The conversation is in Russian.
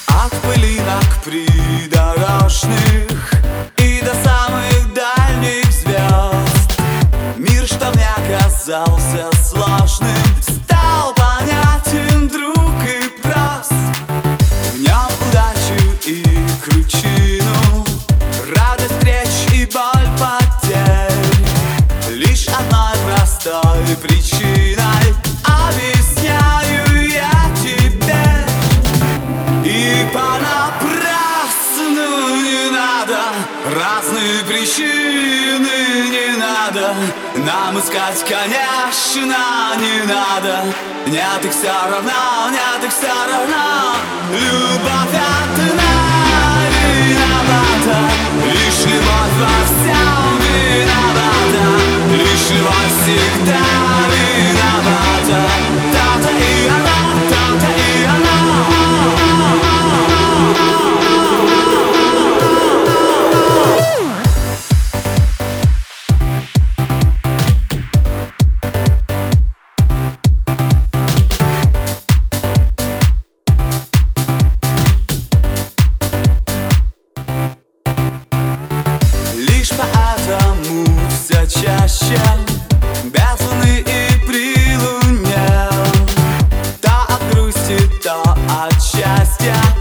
От пылинок придорожных и до самых дальних звезд. Мир, что мне казался сложным, стал понятен вдруг и прост. В нем удачу и кручину, радость встреч и боль потерь. Лишь одной простой причиной объясняю я теперь. И понапрасну не надо, разные причины не надо нам искать, конечно, не надо. Нет, их все равно, нет, их все равно. Любовь одна виновата, лишь любовь во всем виновата, лишь любовь всегда виновата. То-то и она, то-то и она. Поэтому все чаще без луны и при луне, то от грусти, то от счастья